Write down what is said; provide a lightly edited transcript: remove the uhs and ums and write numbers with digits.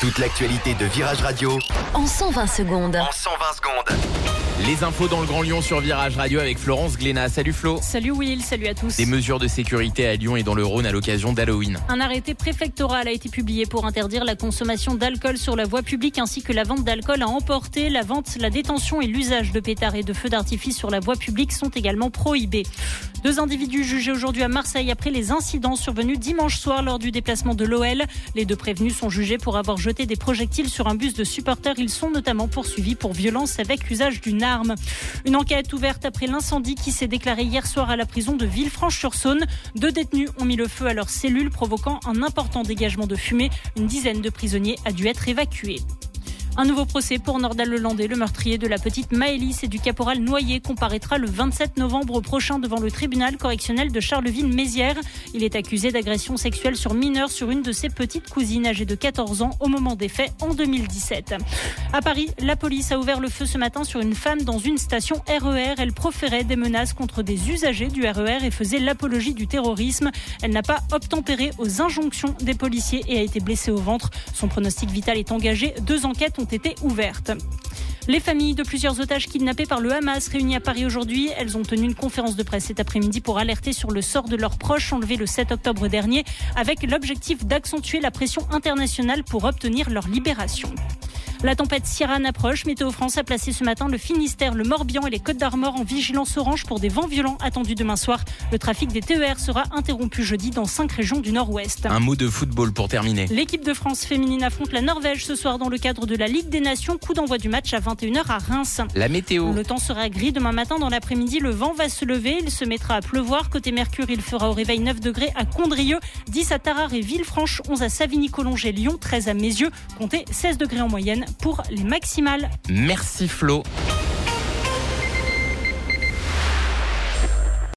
Toute l'actualité de Virage Radio en 120 secondes. Les infos dans le Grand Lyon sur Virage Radio avec Florence Glénat. Salut Flo. Salut Will, salut à tous. Des mesures de sécurité à Lyon et dans le Rhône à l'occasion d'Halloween. Un arrêté préfectoral a été publié pour interdire la consommation d'alcool sur la voie publique ainsi que la vente d'alcool à emporter. La vente, la détention et l'usage de pétards et de feux d'artifice sur la voie publique sont également prohibés. 2 individus jugés aujourd'hui à Marseille après les incidents survenus dimanche soir lors du déplacement de l'OL. Les 2 prévenus sont jugés pour avoir jeté des projectiles sur un bus de supporters. Ils sont notamment poursuivis pour violence avec usage d'une arme. Une enquête ouverte après l'incendie qui s'est déclaré hier soir à la prison de Villefranche-sur-Saône. 2 détenus ont mis le feu à leurs cellules, provoquant un important dégagement de fumée. Une dizaine de prisonniers a dû être évacués. Un nouveau procès pour Nordal Lelandais, le meurtrier de la petite Maëlys et du caporal Noyer, comparaîtra le 27 novembre prochain devant le tribunal correctionnel de Charleville-Mézières. Il est accusé d'agression sexuelle sur mineur sur une de ses petites cousines âgée de 14 ans au moment des faits en 2017. À Paris, la police a ouvert le feu ce matin sur une femme dans une station RER. Elle proférait des menaces contre des usagers du RER et faisait l'apologie du terrorisme. Elle n'a pas obtempéré aux injonctions des policiers et a été blessée au ventre. Son pronostic vital est engagé. 2 enquêtes ont été ouvertes. Les familles de plusieurs otages kidnappés par le Hamas réunies à Paris aujourd'hui, elles ont tenu une conférence de presse cet après-midi pour alerter sur le sort de leurs proches enlevés le 7 octobre dernier avec l'objectif d'accentuer la pression internationale pour obtenir leur libération. La tempête Ciaran approche. Météo France a placé ce matin le Finistère, le Morbihan et les Côtes-d'Armor en vigilance orange pour des vents violents attendus demain soir. Le trafic des TER sera interrompu jeudi dans 5 régions du Nord-Ouest. Un mot de football pour terminer. L'équipe de France féminine affronte la Norvège ce soir dans le cadre de la Ligue des Nations. Coup d'envoi du match à 21h à Reims. La météo. Le temps sera gris demain matin. Dans l'après-midi, le vent va se lever. Il se mettra à pleuvoir. Côté Mercure, il fera au réveil 9 degrés à Condrieu, 10 à Tarare et Villefranche, 11 à Savigny-Collonges et Lyon, 13 à Mézieux. Comptez 16 degrés en moyenne pour les maximales. Merci Flo.